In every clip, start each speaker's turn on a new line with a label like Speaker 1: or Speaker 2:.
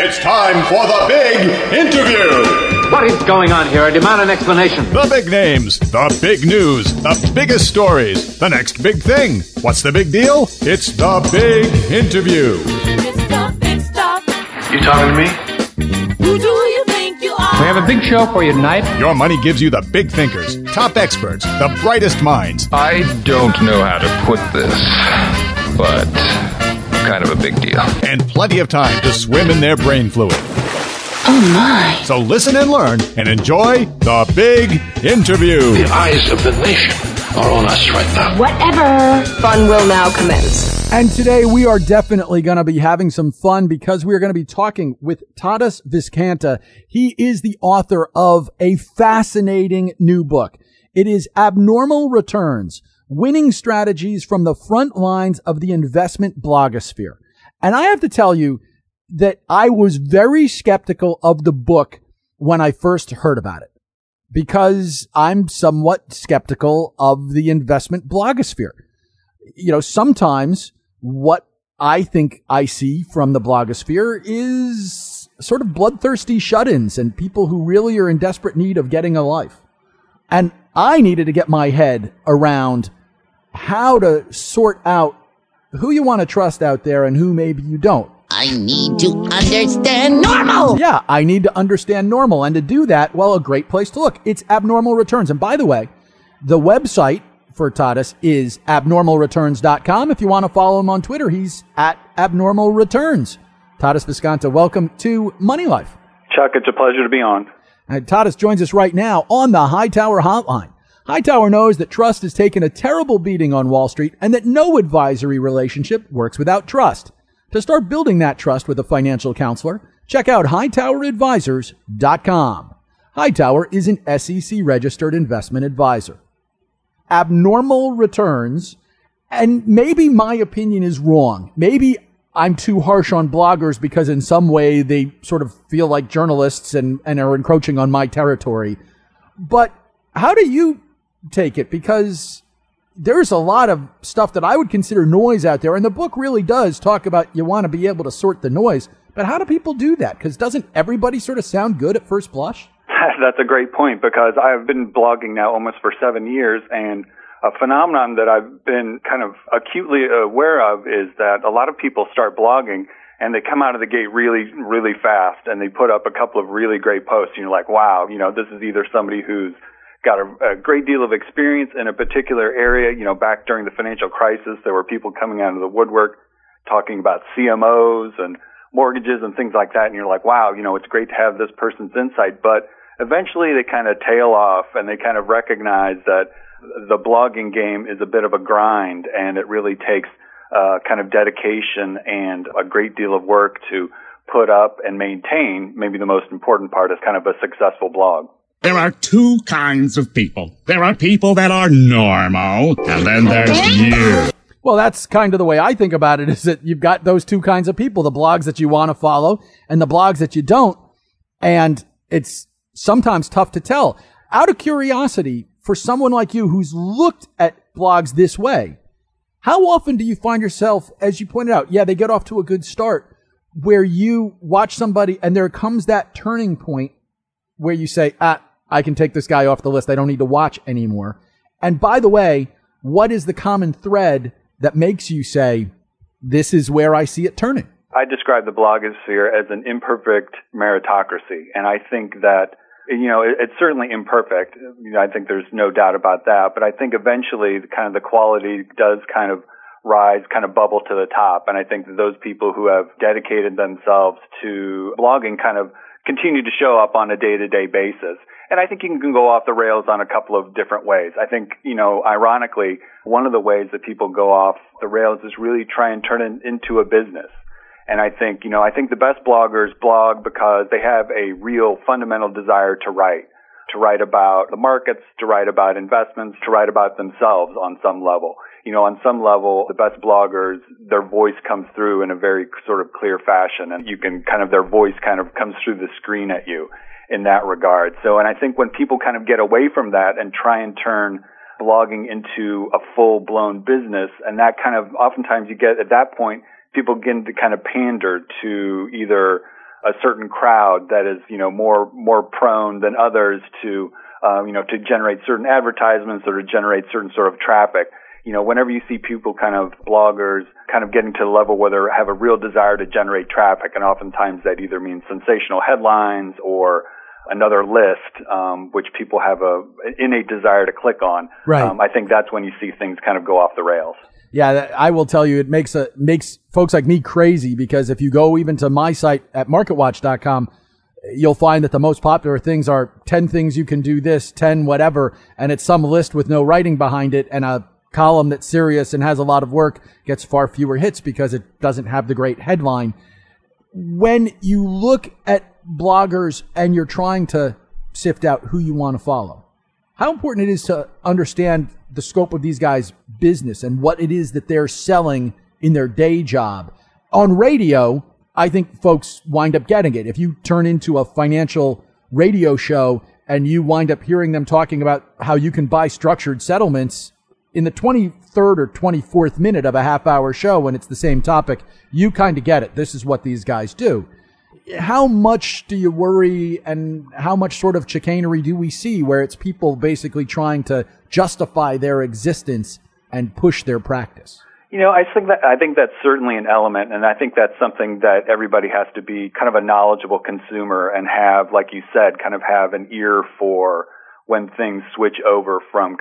Speaker 1: It's time for the big interview.
Speaker 2: What is going on here? I demand an explanation.
Speaker 1: The big names, the big news, the biggest stories, the next big thing. What's the big deal? It's the big interview.
Speaker 3: It's the big stuff.
Speaker 4: You talking to me?
Speaker 3: Who do you think you are?
Speaker 2: We have a big show for you tonight.
Speaker 1: Your money gives you the big thinkers, top experts, the brightest minds.
Speaker 4: I don't know how to put this, but kind of a big deal.
Speaker 1: And plenty of time to swim in their brain fluid.
Speaker 3: Oh, my.
Speaker 1: So listen and learn and enjoy the big interview.
Speaker 5: The eyes of the nation are on us right now.
Speaker 6: Whatever. Fun will now commence.
Speaker 7: And today we are definitely going to be having some fun because we are going to be talking with Tadas Viskanta. He is the author of a fascinating new book. It is Abnormal Returns, Winning Strategies from the Front Lines of the Investment Blogosphere. And I have to tell you that I was very skeptical of the book when I first heard about it, because I'm somewhat skeptical of the investment blogosphere. You know, sometimes what I think I see from the blogosphere is sort of bloodthirsty shut-ins and people who really are in desperate need of getting a life. And I needed to get my head around how to sort out who you want to trust out there and who maybe you don't.
Speaker 8: I need to understand normal.
Speaker 7: Yeah, I need to understand normal. And to do that, well, a great place to look. It's Abnormal Returns. And by the way, the website for Tadas is abnormalreturns.com. If you want to follow him on Twitter, he's at Abnormal Returns. Tadas Viskanta, welcome to Money Life.
Speaker 9: Chuck, it's a pleasure to be on.
Speaker 7: And Tadas joins us right now on the Hightower Hotline. Hightower knows that trust has taken a terrible beating on Wall Street and that no advisory relationship works without trust. To start building that trust with a financial counselor, check out HightowerAdvisors.com. Hightower is an SEC-registered investment advisor. Abnormal Returns, and maybe my opinion is wrong. Maybe I'm too harsh on bloggers because in some way they sort of feel like journalists and are encroaching on my territory. But how do you take it? Because there's a lot of stuff that I would consider noise out there, and the book really does talk about you want to be able to sort the noise. But how do people do that? Because doesn't everybody sort of sound good at first blush?
Speaker 9: That's a great point, because I've been blogging now almost for 7 years, and a phenomenon that I've been kind of acutely aware of is that a lot of people start blogging and they come out of the gate really, really fast, and they put up a couple of really great posts, and you're like, wow, you know, this is either somebody who's got a great deal of experience in a particular area. You know, back during the financial crisis, there were people coming out of the woodwork talking about CMOs and mortgages and things like that. And you're like, wow, you know, it's great to have this person's insight. But eventually they kind of tail off and they kind of recognize that the blogging game is a bit of a grind, and it really takes kind of dedication and a great deal of work to put up and maintain. Maybe the most important part is kind of a successful blog.
Speaker 10: There are two kinds of people. There are people that are normal, and then there's you.
Speaker 7: Well, that's kind of the way I think about it, is that you've got those two kinds of people, the blogs that you want to follow and the blogs that you don't. And it's sometimes tough to tell. Out of curiosity, for someone like you who's looked at blogs this way, how often do you find yourself, as you pointed out, yeah, they get off to a good start, where you watch somebody and there comes that turning point where you say, I can take this guy off the list. I don't need to watch anymore. And by the way, what is the common thread that makes you say, this is where I see it turning?
Speaker 9: I describe the blogosphere as an imperfect meritocracy. And I think that, you know, it's certainly imperfect. You know, I think there's no doubt about that. But I think eventually kind of the quality does kind of rise, kind of bubble to the top. And I think that those people who have dedicated themselves to blogging kind of continue to show up on a day-to-day basis. And I think you can go off the rails on a couple of different ways. I think, you know, ironically, one of the ways that people go off the rails is really try and turn it into a business. And I think, you know, I think the best bloggers blog because they have a real fundamental desire to write about the markets, to write about investments, to write about themselves on some level. You know, on some level, the best bloggers, their voice comes through in a very sort of clear fashion, and you can kind of, their voice kind of comes through the screen at you in that regard. So, and I think when people kind of get away from that and try and turn blogging into a full-blown business, and that kind of, oftentimes you get, at that point, people begin to kind of pander to either a certain crowd that is, more prone than others to, to generate certain advertisements or to generate certain sort of traffic. Whenever you see people bloggers getting to the level where they have a real desire to generate traffic, and oftentimes that either means sensational headlines or another list, which people have an innate desire to click on.
Speaker 7: Right.
Speaker 9: I think that's when you see things go off the rails.
Speaker 7: Yeah, I will tell you, it makes folks like me crazy, because if you go even to my site at marketwatch.com, you'll find that the most popular things are 10 things you can do this, 10 whatever, and it's some list with no writing behind it, and a column that's serious and has a lot of work gets far fewer hits because it doesn't have the great headline. When you look at bloggers and you're trying to sift out who you want to follow, how important it is to understand the scope of these guys' business and what it is that they're selling in their day job. On radio, I think folks wind up getting it. If you turn into a financial radio show and you wind up hearing them talking about how you can buy structured settlements in the 23rd or 24th minute of a half-hour show when it's the same topic, you kind of get it. This is what these guys do. How much do you worry, and how much sort of chicanery do we see where it's people basically trying to justify their existence and push their practice?
Speaker 9: I think that's certainly an element, and I think that's something that everybody has to be a knowledgeable consumer and have, like you said, have an ear for when things switch over from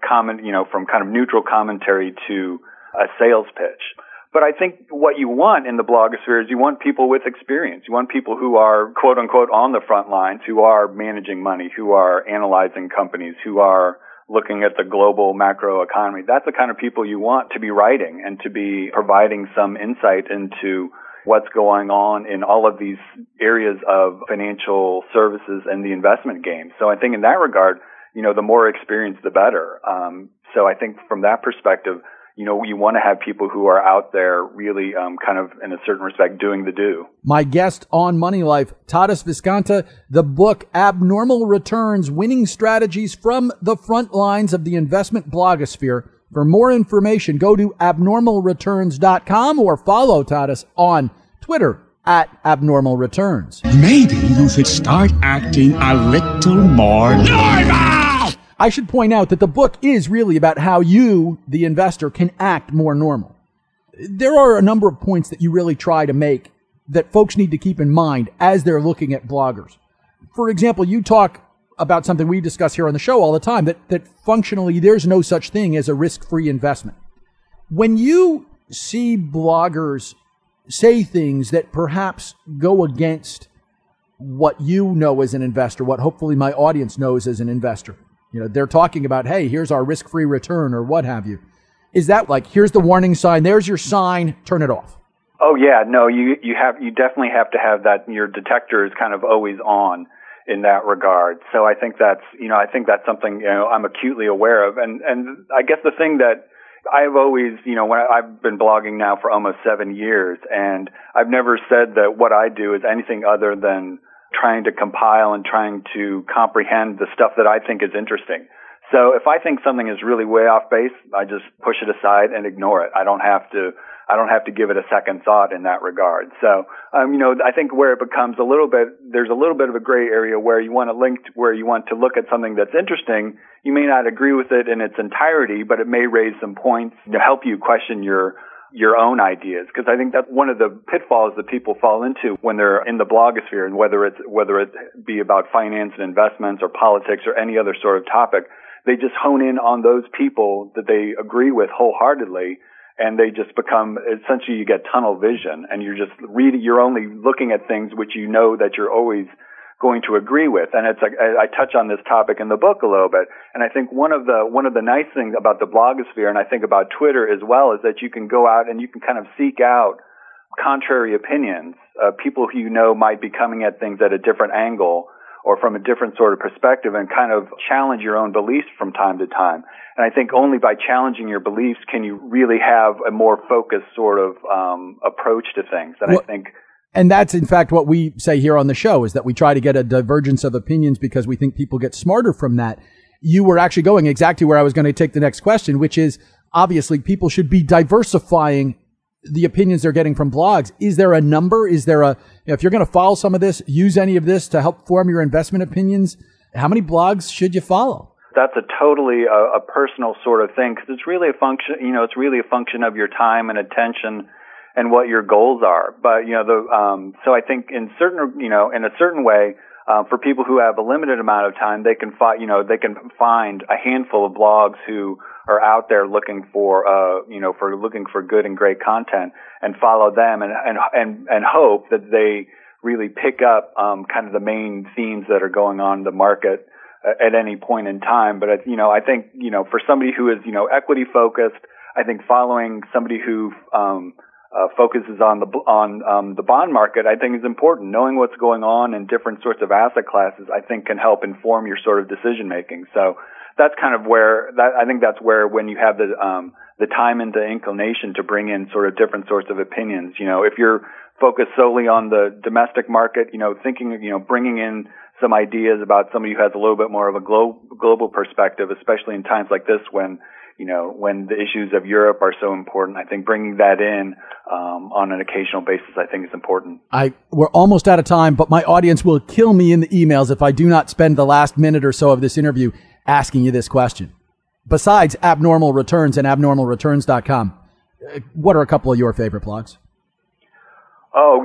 Speaker 9: from neutral commentary to a sales pitch. But I think what you want in the blogosphere is you want people with experience. You want people who are, quote unquote, on the front lines, who are managing money, who are analyzing companies, who are looking at the global macro economy. That's the kind of people you want to be writing and to be providing some insight into what's going on in all of these areas of financial services and the investment game. So I think in that regard, the more experience, the better. So I think from that perspective, you want to have people who are out there really in a certain respect doing the do.
Speaker 7: My guest on Money Life, Tadas Viskanta, the book Abnormal Returns, Winning Strategies from the Front Lines of the Investment Blogosphere. For more information, go to abnormalreturns.com or follow Tadas on Twitter at abnormalreturns.
Speaker 10: Maybe you should start acting a little more normal!
Speaker 7: I should point out that the book is really about how you, the investor, can act more normal. There are a number of points that you really try to make that folks need to keep in mind as they're looking at bloggers. For example, you talk about something we discuss here on the show all the time, that functionally there's no such thing as a risk-free investment. When you see bloggers say things that perhaps go against what you know as an investor, what hopefully my audience knows as an investor, they're talking about, hey, here's our risk-free return or what have you. Is that like, here's the warning sign, there's your sign, turn it off?
Speaker 9: Oh yeah, no, you definitely have to have that. Your detector is always on in that regard. So I think that's something, I'm acutely aware of. And I guess the thing that I've always, when I've been blogging now for almost 7 years, and I've never said that what I do is anything other than trying to compile and trying to comprehend the stuff that I think is interesting. So if I think something is really way off base, I just push it aside and ignore it. I don't have to give it a second thought in that regard. So, I think where it becomes there's a little bit of a gray area where you want to look at something that's interesting. You may not agree with it in its entirety, but it may raise some points to help you question your own ideas. Because I think that's one of the pitfalls that people fall into when they're in the blogosphere, and whether it be about finance and investments or politics or any other sort of topic, they just hone in on those people that they agree with wholeheartedly. And they just become, essentially you get tunnel vision, and you're only looking at things which you know that you're always going to agree with. And it's like, I touch on this topic in the book a little bit. And I think one of the nice things about the blogosphere, and I think about Twitter as well, is that you can go out and you can seek out contrary opinions, people who might be coming at things at a different angle or from a different sort of perspective, and challenge your own beliefs from time to time. And I think only by challenging your beliefs can you really have a more focused sort of approach to things. And
Speaker 7: and that's in fact what we say here on the show, is that we try to get a divergence of opinions because we think people get smarter from that. You were actually going exactly where I was going to take the next question, which is obviously people should be diversifying the opinions they're getting from blogs. Is there a number? Is there if you're going to follow some of this, use any of this to help form your investment opinions, how many blogs should you follow?
Speaker 9: That's a totally a personal sort of thing, because it's really a function, it's really a function of your time and attention and what your goals are. But, so I think in a certain way, for people who have a limited amount of time, they can find a handful of blogs who are out there looking for good and great content, and follow them and hope that they really pick up kind of the main themes that are going on in the market at any point in time. But I think for somebody who is equity focused, I think following somebody who focuses on the bond market, I think is important. Knowing what's going on in different sorts of asset classes, I think, can help inform your sort of decision making. So that's kind of I think that's where, when you have the time and the inclination to bring in sort of different sorts of opinions, if you're focused solely on the domestic market, bringing in some ideas about somebody who has a little bit more of a global perspective, especially in times like this when the issues of Europe are so important. I think bringing that in on an occasional basis, I think, is important.
Speaker 7: We're almost out of time, but my audience will kill me in the emails if I do not spend the last minute or so of this interview asking you this question. Besides Abnormal Returns and abnormalreturns.com, what are a couple of your favorite blogs?
Speaker 9: Oh,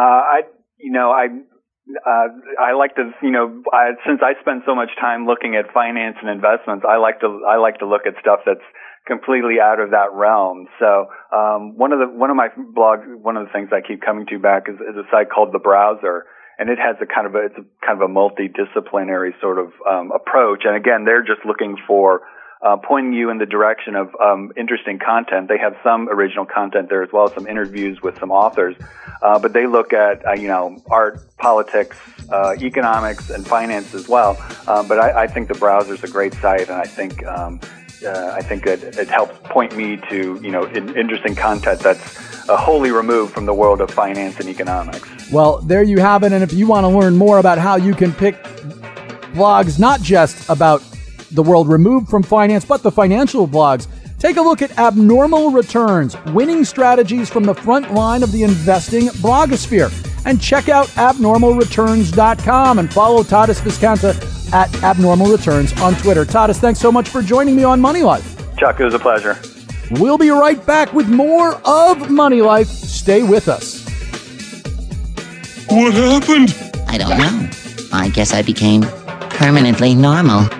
Speaker 9: I like to, since I spend so much time looking at finance and investments, I like to look at stuff that's completely out of that realm. So, one of my blogs, one of the things I keep coming to back is a site called The Browser, and it has it's a kind of a multidisciplinary sort of approach. And again, they're just looking for pointing you in the direction of interesting content. They have some original content there as well as some interviews with some authors, but they look at art, politics, economics, and finance as well. But I think The Browser is a great site, and I think it helps point me to interesting content that's wholly removed from the world of finance and economics.
Speaker 7: Well, there you have it. And if you want to learn more about how you can pick blogs not just about the world removed from finance, but the financial blogs, take a look at Abnormal Returns, winning strategies from the front line of the investing blogosphere. And check out abnormalreturns.com and follow Tadas Viskanta at Abnormal Returns on Twitter. Tadas, thanks so much for joining me on Money Life.
Speaker 9: Chuck, it was a pleasure.
Speaker 7: We'll be right back with more of Money Life. Stay with us.
Speaker 10: What happened?
Speaker 8: I don't know. I guess I became permanently normal.